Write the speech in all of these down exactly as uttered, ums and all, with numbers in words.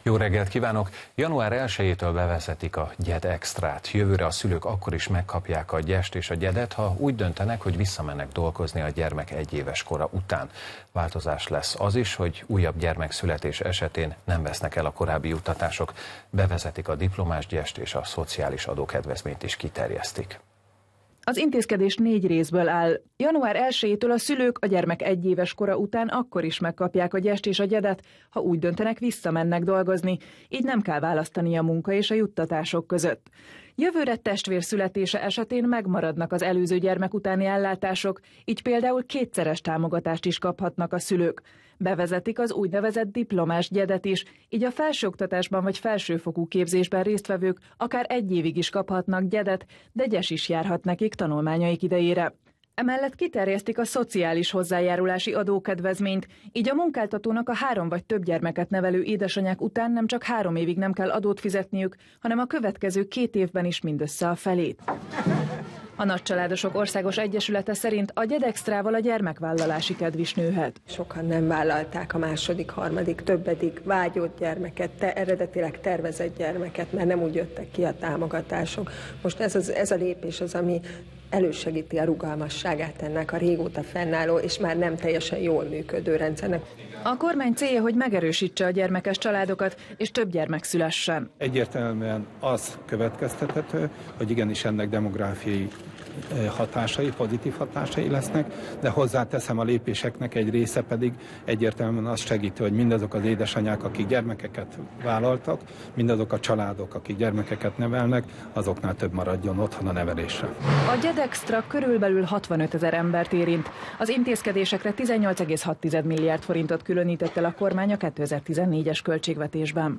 Jó reggelt kívánok! január elsejétől bevezetik a Gyed Extrát. Jövőre a szülők akkor is megkapják a gyest és a gyedet, ha úgy döntenek, hogy visszamennek dolgozni a gyermek egyéves kora után. Változás lesz az is, hogy újabb gyermekszületés esetén nem vesznek el a korábbi juttatások. Bevezetik a diplomás gyest és a szociális adókedvezményt is kiterjesztik. Az intézkedés négy részből áll. január elsejétől a szülők a gyermek egyéves kora után akkor is megkapják a gyest és a gyedet, ha úgy döntenek, visszamennek dolgozni, így nem kell választani a munka és a juttatások között. Jövőre testvér születése esetén megmaradnak az előző gyermek utáni ellátások, így például kétszeres támogatást is kaphatnak a szülők. Bevezetik az úgynevezett diplomás gyedet is, így a felsőoktatásban vagy felsőfokú képzésben résztvevők akár egy évig is kaphatnak gyedet, de gyes is járhat nekik tanulmányaik idejére. Emellett kiterjesztik a szociális hozzájárulási adókedvezményt, így a munkáltatónak a három vagy több gyermeket nevelő édesanyák után nem csak három évig nem kell adót fizetniük, hanem a következő két évben is mindössze a felét. A Nagycsaládosok Országos Egyesülete szerint a Gyed Extrával a gyermekvállalási kedv is nőhet. Sokan nem vállalták a második, harmadik, többedik vágyott gyermeket, te, eredetileg tervezett gyermeket, mert nem úgy jöttek ki a támogatások. Most ez, az, ez a lépés az, ami elősegíti a rugalmasságát ennek a régóta fennálló és már nem teljesen jól működő rendszernek. A kormány célja, hogy megerősítse a gyermekes családokat, és több gyermek szülessen. Egyértelműen az következtethető, hogy igenis ennek demográfiai hatásai, pozitív hatásai lesznek, de hozzáteszem, a lépéseknek egy része pedig egyértelműen azt segíti, hogy mindazok az édesanyák, akik gyermekeket vállaltak, mindazok a családok, akik gyermekeket nevelnek, azoknál több maradjon otthon a nevelésre. A Gyed Extra körülbelül hatvanötezer embert érint. Az intézkedésekre tizennyolc egész hat milliárd forintot különített el a kormány a kétezer-tizennégyes költségvetésben.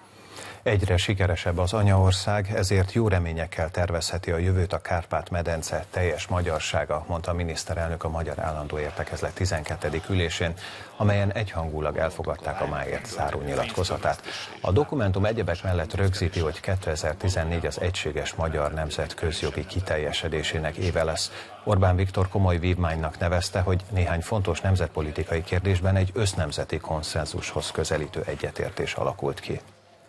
Egyre sikeresebb az anyaország, ezért jó reményekkel tervezheti a jövőt a Kárpát-medence teljes magyarsága, mondta a miniszterelnök a Magyar Állandó Értekezlet tizenkettedik ülésén, amelyen egyhangulag elfogadták a máért záró nyilatkozatát. A dokumentum egyebek mellett rögzíti, hogy kétezer-tizennégy az egységes magyar nemzet közjogi kiteljesedésének éve lesz. Orbán Viktor komoly vívmánynak nevezte, hogy néhány fontos nemzetpolitikai kérdésben egy össznemzeti konszenzushoz közelítő egyetértés alakult ki.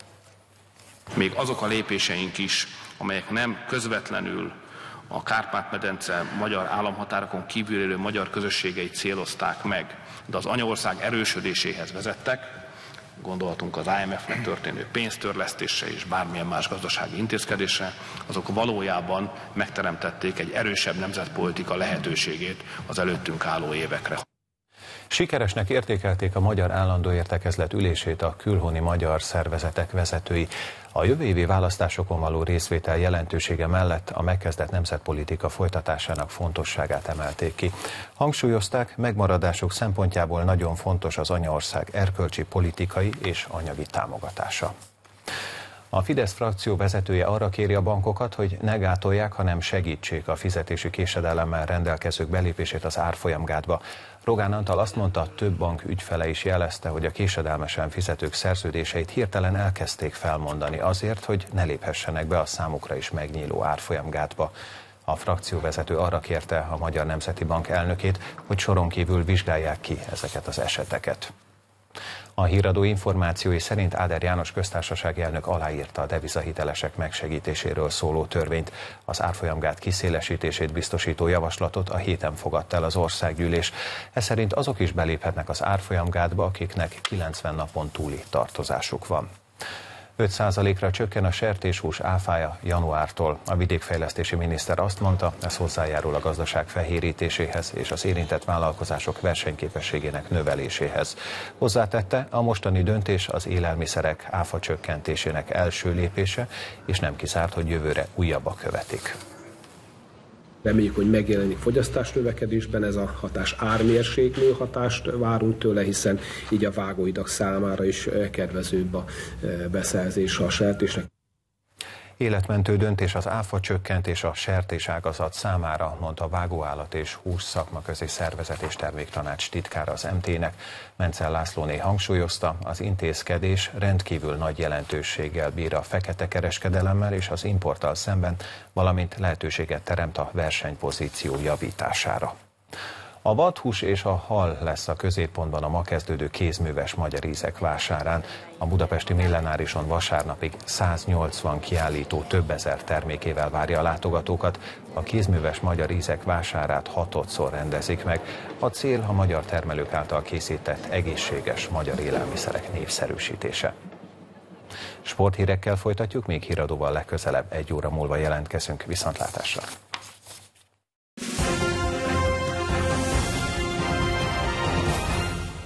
Még azok a lépéseink is, amelyek nem közvetlenül a Kárpát-medence magyar államhatárokon kívül élő magyar közösségeit célozták meg, de az anyaország erősödéséhez vezettek, gondolhatunk az I M F-nek történő pénztörlesztésre és bármilyen más gazdasági intézkedésre, azok valójában megteremtették egy erősebb nemzetpolitika lehetőségét az előttünk álló évekre. Sikeresnek értékelték a Magyar Állandó Értekezlet ülését a külhoni magyar szervezetek vezetői. A jövő évi választásokon való részvétel jelentősége mellett a megkezdett nemzetpolitika folytatásának fontosságát emelték ki. Hangsúlyozták, megmaradásuk szempontjából nagyon fontos az anyaország erkölcsi, politikai és anyagi támogatása. A Fidesz frakció vezetője arra kéri a bankokat, hogy ne gátolják, hanem segítsék a fizetési késedelemmel rendelkezők belépését az árfolyamgátba. Rogán Antal azt mondta, több bank ügyfele is jelezte, hogy a késedelmesen fizetők szerződéseit hirtelen elkezdték felmondani azért, hogy ne léphessenek be a számukra is megnyíló árfolyamgátba. A frakcióvezető arra kérte a Magyar Nemzeti Bank elnökét, hogy soron kívül vizsgálják ki ezeket az eseteket. A híradó információi szerint Áder János köztársasági elnök aláírta a devizahitelesek megsegítéséről szóló törvényt. Az árfolyamgát kiszélesítését biztosító javaslatot a héten fogadta el az országgyűlés. Ez szerint azok is beléphetnek az árfolyamgátba, akiknek kilencven napon túli tartozásuk van. öt százalékra csökken a sertéshús áfája januártól. A vidékfejlesztési miniszter azt mondta, ez hozzájárul a gazdaság fehérítéséhez és az érintett vállalkozások versenyképességének növeléséhez. Hozzátette, a mostani döntés az élelmiszerek áfa csökkentésének első lépése, és nem kizárt, hogy jövőre újabbak követik. Reméljük, hogy megjelenik fogyasztás növekedésben, ez a hatás ármérséklő hatást várunk tőle, hiszen így a vágóidak számára is kedvezőbb a beszerzése a sertésnek. Életmentő döntés az áfa csökkentés a sertéságazat számára, mondta a Vágóállat és Hús Szakmaközi Szervezet és Terméktanács titkára az em té-nek. Menczell Lászlóné hangsúlyozta, az intézkedés rendkívül nagy jelentőséggel bír a fekete kereskedelemmel és az importtal szemben, valamint lehetőséget teremt a versenypozíció javítására. A vadhús és a hal lesz a középpontban a ma kezdődő kézműves magyar ízek vásárán. A budapesti Millenárison vasárnapig száznyolcvan kiállító több ezer termékével várja a látogatókat. A kézműves magyar ízek vásárát hatodszor rendezik meg. A cél a magyar termelők által készített egészséges magyar élelmiszerek népszerűsítése. Sporthírekkel folytatjuk, még híradóval legközelebb egy óra múlva jelentkezünk. Viszontlátásra!